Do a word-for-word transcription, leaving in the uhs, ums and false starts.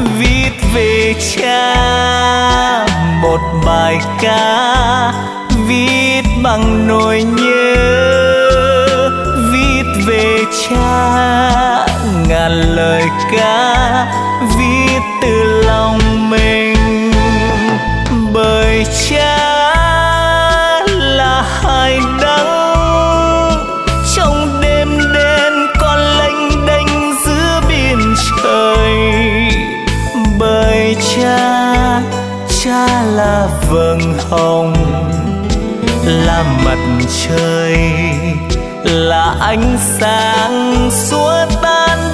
viết về cha một bài ca, viết bằng nỗi nhớ, viết về cha ngàn lời ca, viết từ lòng mình. Bởi cha là hải đăng trong đêm đen còn lênh đênh giữa biển trời. Bởi cha, cha là vầng hồng, là mặt trời, là ánh sáng xua tan